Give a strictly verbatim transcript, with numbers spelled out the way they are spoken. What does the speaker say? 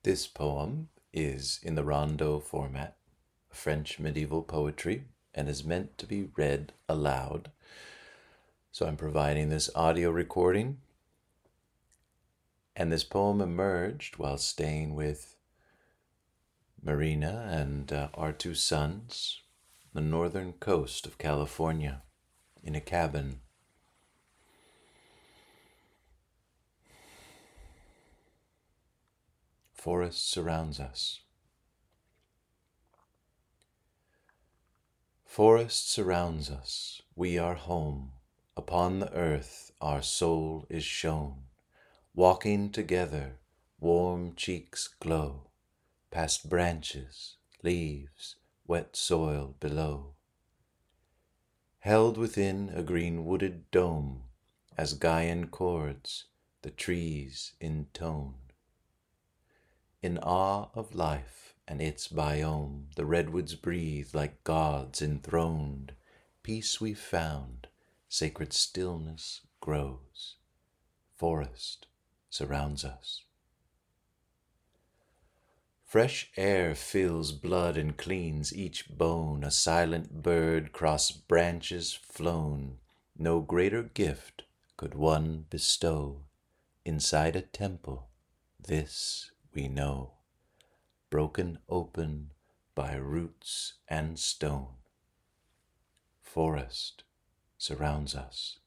This poem is in the rondo format, French medieval poetry, and is meant to be read aloud. So I'm providing this audio recording. And this poem emerged while staying with Marina and uh, our two sons on the northern coast of California in a cabin. Forest surrounds us. Forest surrounds us. We are home. Upon the earth our soul is shown. Walking together, warm cheeks glow. Past branches, leaves, wet soil below. Held within a green wooded dome, as Gaian chords the trees intone. In awe of life and its biome, the redwoods breathe like gods enthroned. Peace we've found, sacred stillness grows. Forest surrounds us. Fresh air fills blood and cleans each bone, a silent bird cross branches flown. No greater gift could one bestow. Inside a temple, this we know, broken open by roots and stone. Forest surrounds us.